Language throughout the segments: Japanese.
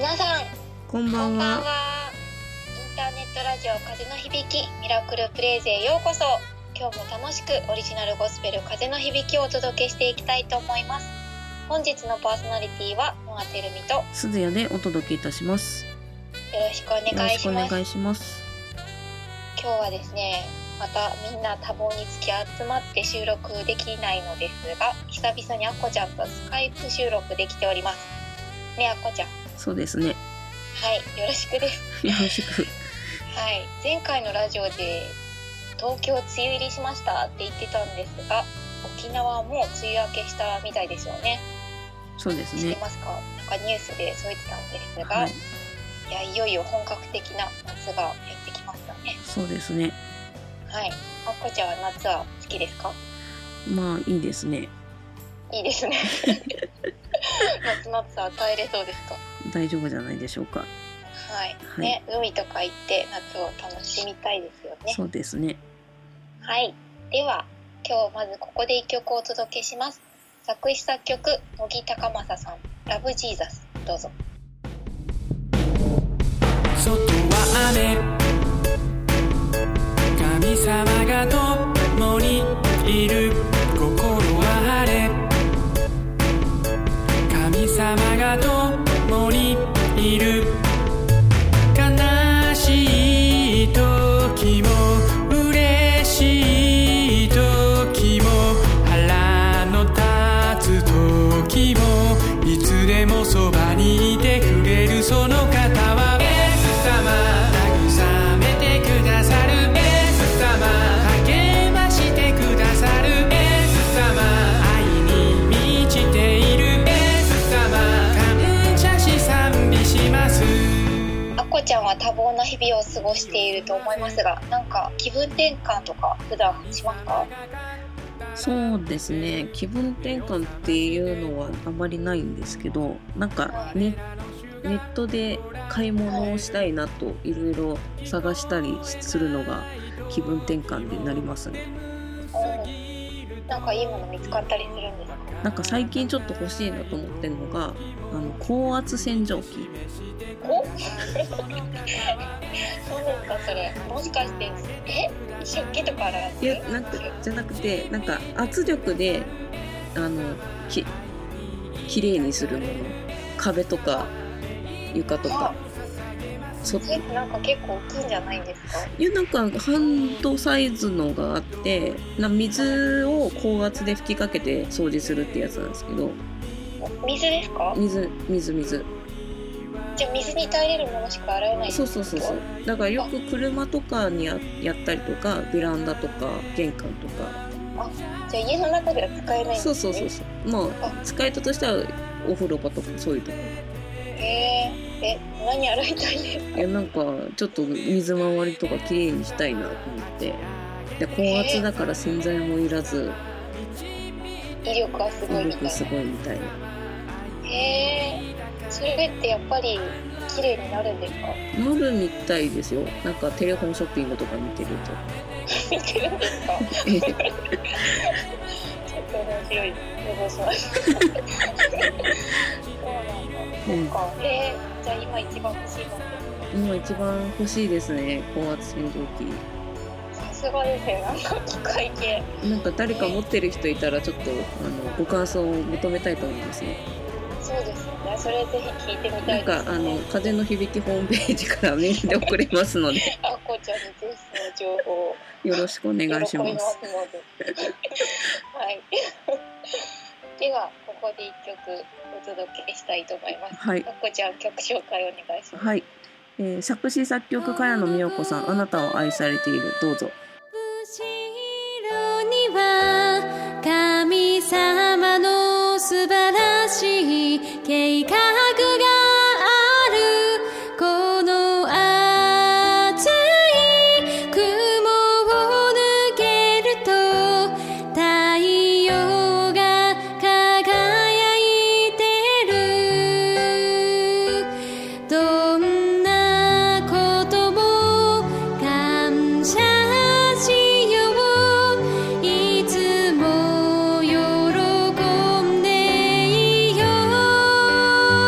皆さんこんばんは。 インターネットラジオ風の響きミラクルプレイズへようこそ。今日も楽しくオリジナルゴスペル風の響きをお届けしていきたいと思います。本日のパーソナリティは野川てるみとすずやでお届けいたします。 よろしくお願いします。 よろしくお願いします。 今日はですね、またみんな多忙につき集まって収録できないのですが、久々にあっこちゃんとスカイプ収録できておりますね。あっこちゃん。 そうですね。 はい、よろしくです。 よろしく。 はい、前回のラジオで東京梅雨入りしましたって言ってたんですが、沖縄も梅雨明けしたみたいですよね。 そうですね。 知ってますか？なんかニュースでそう言ってたんですが、 はい、 いやいよいよ本格的な夏がやってきましたね。 そうですね。 はい、あっこちゃんは夏は好きですか？ まあいいですね。 いいですね。夏の暑さは耐えれそうですか？ 大丈夫じゃないでしょうか。 はい、 はい、 ね、海とか行って夏を楽しみたいですよね。 そうですね。 はい、では今日まずここで一曲をお届けします。作詞作曲乃木高政さん、ラブジーザス、どうぞ。 外は雨、神様が共にいる。心は晴れ、神様が共にいる。悲しい時も嬉しい時も腹の立つ時もいつでもそばにいてくれるその方はイエス様、慰めてくださるイエス様、励ましてくださるイエス様、愛に満ちているイエス様、感謝し賛美します。 あっこちゃんは多忙な日々を過ごしていると思いますが、なんか気分転換とか普段しますか？ そうですね。気分転換っていうのはあまりないんですけど、なんかネットで買い物をしたいなといろいろ探したりするのが気分転換になりますね。 なんかいいもの見つかったりするんですか？ なんか最近ちょっと欲しいなと思ってるのが高圧洗浄機。 おそうですか？それもしかして食器とか洗う？ いや、なんかじゃなくて、なんか圧力できれいにするもの、壁とか床とか。 それってなんか結構大きいんじゃないんですか？ いや、なんかハンドサイズのがあって、水を高圧で吹きかけて掃除するってやつなんですけど。 水ですか？ 水。 じゃあ水に耐えれるものしか洗えないんですか？ そう。だからよく車とかにやったりとか、ベランダとか玄関とか。 じゃあ家の中では使えないんですね。 そう。まあ使い手としてはお風呂場とかそういうとこ。 何洗いたいんですか？ いや、なんかちょっと水回りとかきれいにしたいなと思って。で、高圧だから洗剤もいらず、 威力はすごいみたいな。 すごいみたいな。 それってやっぱり綺麗になるんですか？ なるみたいですよ。なんかテレホンショッピングとか見てると。 見てるんですか？ちょっと面白い想像しました。そうなんだ。そうか。じゃあ今一番欲しいものですか？ 今一番欲しいですね、高圧洗浄機。 さすがですね、なんか機械系。 なんか誰か持ってる人いたらちょっとご感想を求めたいと思いますね。 そうですね。それぜひ聞いてみたいですね。 なんか風の響きホームページからメールで送れますのであっこちゃんにぜひその情報をよろしくお願いします。 喜びますのではい。ではここで一曲お届けしたいと思います。 はい。 あっこちゃん曲紹介お願いします。 はい。作詞作曲茅野美代子さん、あなたを愛されている、どうぞ。 後ろには神様の素晴らしい計画がある。この熱い雲を抜けると太陽が輝いてる。どんなことも感謝しよう。いつも喜んでいよう。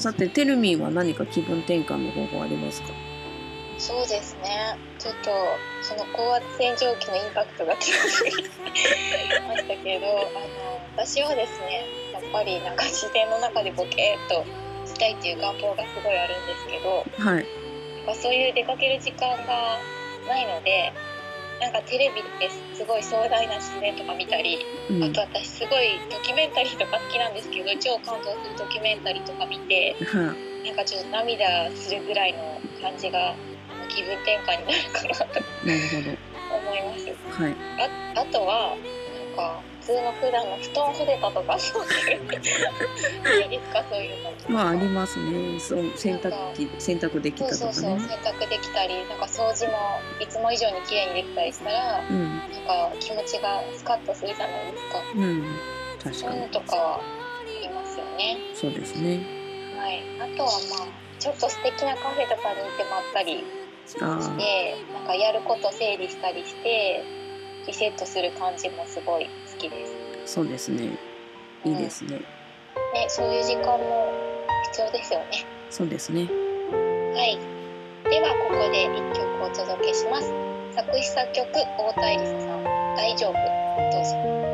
さてテルミンは何か気分転換の方法ありますか？ そうですね、ちょっとその高圧洗浄機のインパクトが強すぎましたけど、私はですね、やっぱりなんか自然の中でボケーっとしたいっていう願望がすごいあるんですけど、 はい。 なんかそういう出かける時間がないので、なんかテレビですごい壮大な自然とか見たり、あと私すごいドキュメンタリーとか好きなんですけど、超感動するドキュメンタリーとか見て、なんかちょっと涙するぐらいの感じが気分転換になるかなとなるほど思います。 はい。 あとはなんか普通の普段の布団干せたとかそういうないですか、そういうの。 まあありますね。そう洗濯できたとかね。 そう洗濯できたり、なんか掃除もいつも以上に綺麗にできたりしたら、なんか気持ちがスカッとするじゃないですか。確かに。そういうのとかはありますよね。 そうですね。 はい。あとはまあちょっと素敵なカフェとかに行ってまったりして、なんかやること整理したりしてリセットする感じもすごい好きです。 そうですね。いいですね。 ね、そういう時間も必要ですよね。 そうですね。 はい。ではここで1曲お届けします。作詞作曲太田恵梨沙さん、大丈夫。どうぞ。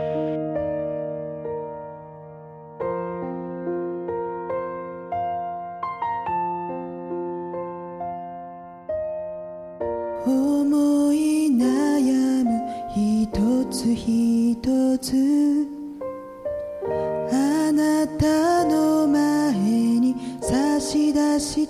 思い悩む一つ一つ、あなたの前に差し出して、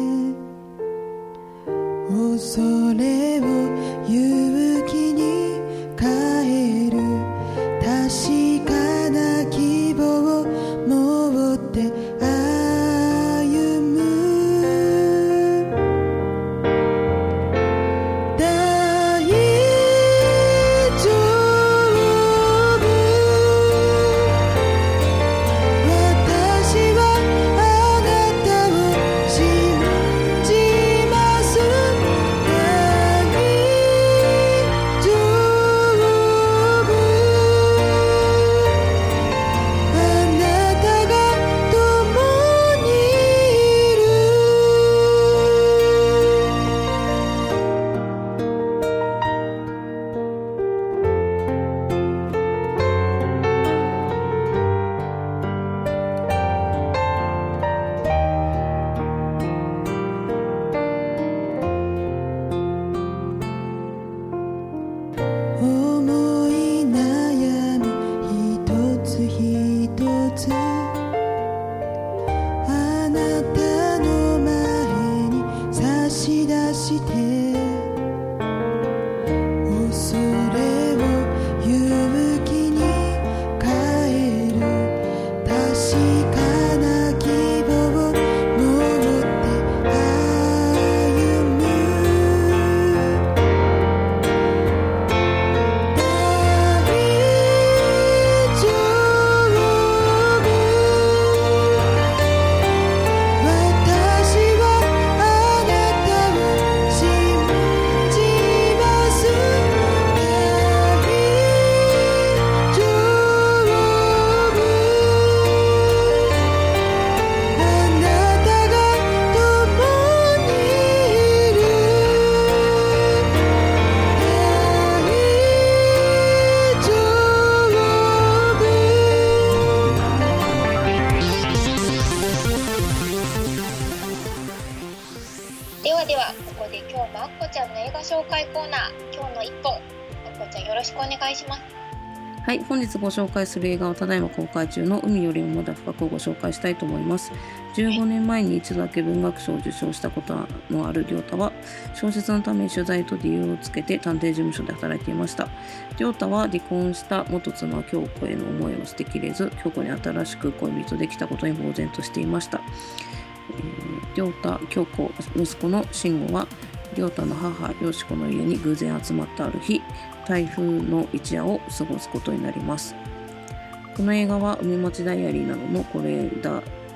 恐れを勇気に変える、確かな希望を持って歩む。 ではここで今日もあっこちゃんの映画紹介コーナー、今日の一本、あっこちゃんよろしくお願いします。 はい、本日ご紹介する映画はただいま公開中の海よりもまだ深くをご紹介したいと思います。15年前に一度だけ文学賞を受賞したことのある亮太は、小説のために取材と理由をつけて探偵事務所で働いていました。亮太は離婚した元妻京子への思いを捨てきれず、京子に新しく恋人できたことに呆然としていました。亮太、京子、息子の慎吾は亮太の母よし子の家に偶然集まったある日、台風の一夜を過ごすことになります。この映画は海町ダイアリーなどの是枝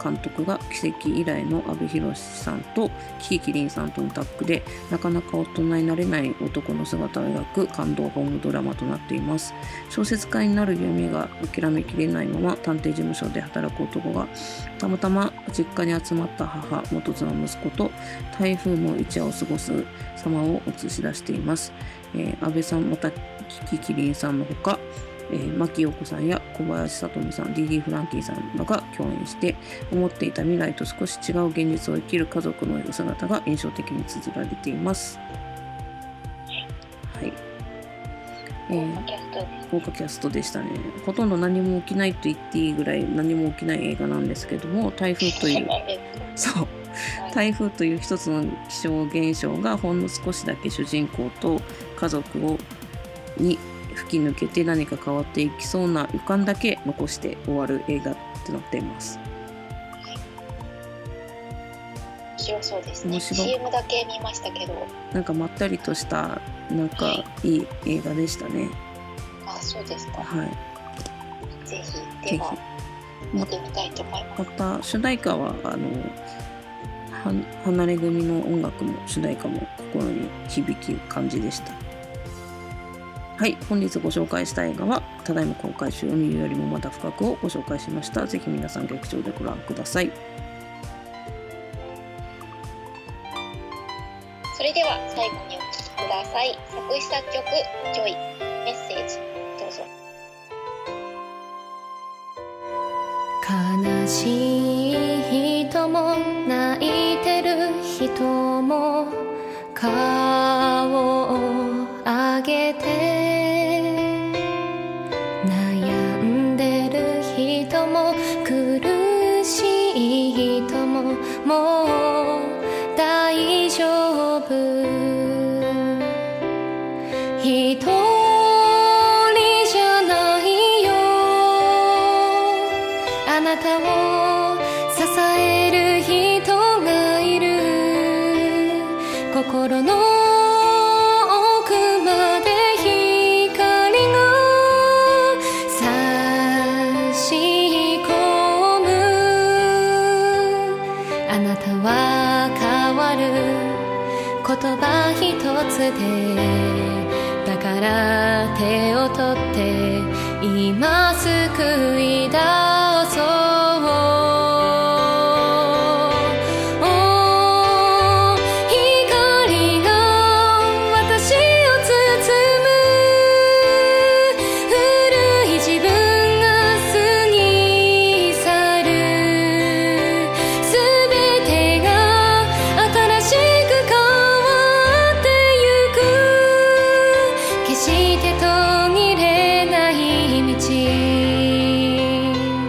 監督が奇跡以来の阿部寛さんとキキキリンさんとのタッグで、なかなか大人になれない男の姿を描く感動ホームドラマとなっています。小説家になる夢が諦めきれないまま探偵事務所で働く男が、たまたま実家に集まった母、元妻、息子と台風の一夜を過ごす様を映し出しています。阿部さん、またキキキリンさんのほか、牧陽子さんや小林聡美さん、DD フランキーさんらが共演して、思っていた未来と少し違う現実を生きる家族の姿が印象的に綴られています。はい。豪華キャストでしたね。ほとんど何も起きないと言っていいぐらい何も起きない映画なんですけども、台風という台風という一つの気象現象がほんの少しだけ主人公と家族に吹き抜けて何か変わっていきそうな予感だけ残して終わる映画となっています。 面白そうですね。CM だけ見ましたけど、 なんかまったりとしたなんかいい映画でしたね。 あ、そうですか。 はい。 ぜひでは見てみたいと思います。 また主題歌は離れ組の音楽も主題歌も心に響き感じでした。はい、本日ご紹介した映画はただいま公開中、海よりもまだ深くをご紹介しました。ぜひ皆さん劇場でご覧ください。 それでは最後にお聴きください。作詞作曲ジョイ、メッセージどうぞ。 悲しい人も泣いてる人も顔を上げて、悩んでる人も苦しい人ももう大丈夫、一人じゃないよ、あなたを支える人がいる、心の奥まで光が差し込む、あなたは変わる言葉一つで、だから手を取って今救い出そう。決して途切れない道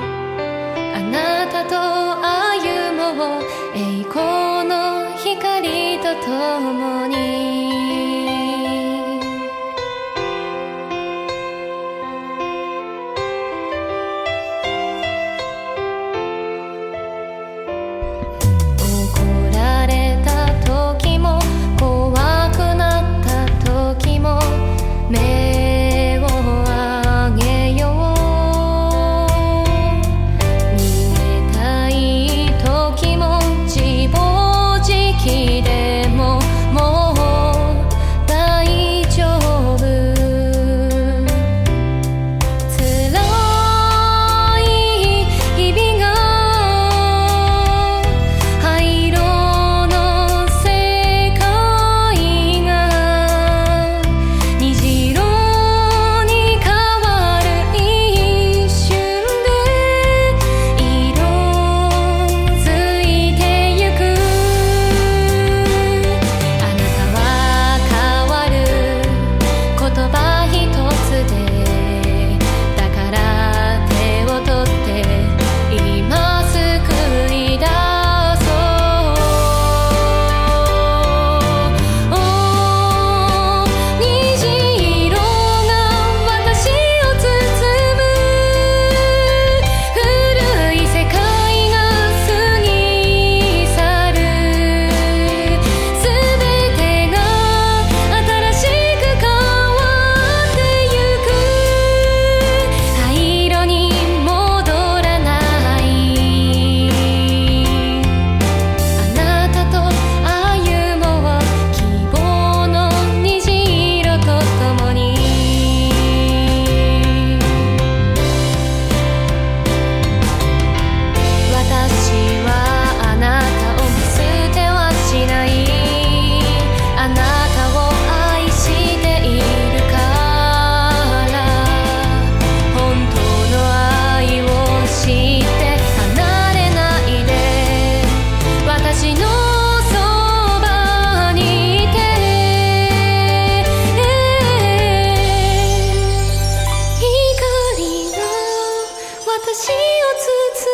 私を包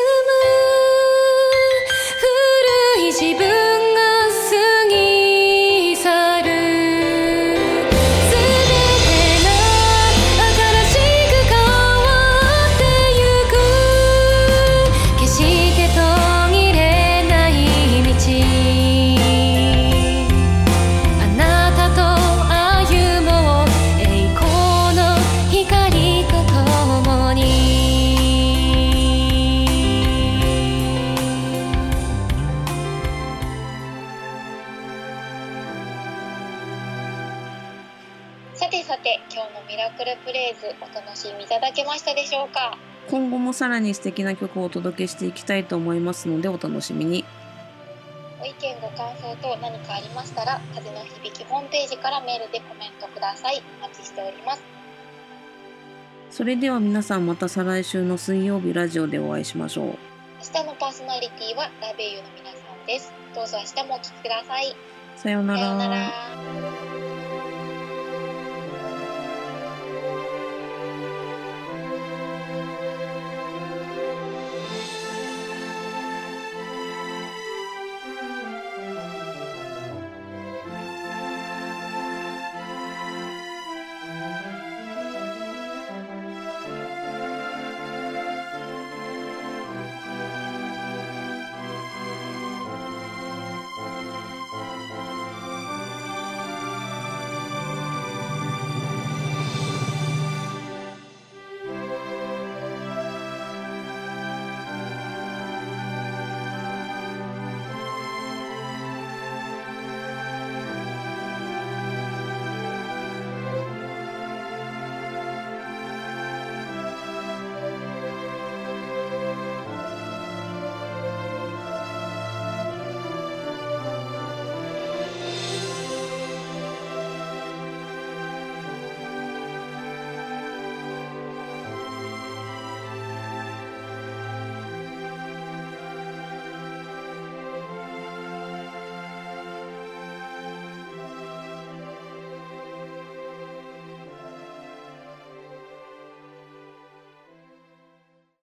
む古い自分が過ぎ去るすべてが新しく変わってゆく決して途切れない道あなたと歩もう栄光の光と共にさてさて、今日のミラクルプレイズお楽しみいただけましたでしょうか。 今後もさらに素敵な曲をお届けしていきたいと思いますのでお楽しみに。 ご意見ご感想等何かありましたら、風の響きホームページからメールでコメントください。お待ちしております。 それでは皆さんまた再来週の水曜日ラジオでお会いしましょう。 明日のパーソナリティはラベイユの皆さんです。どうぞ明日もお聞きください。 さようなさようなら。 ら。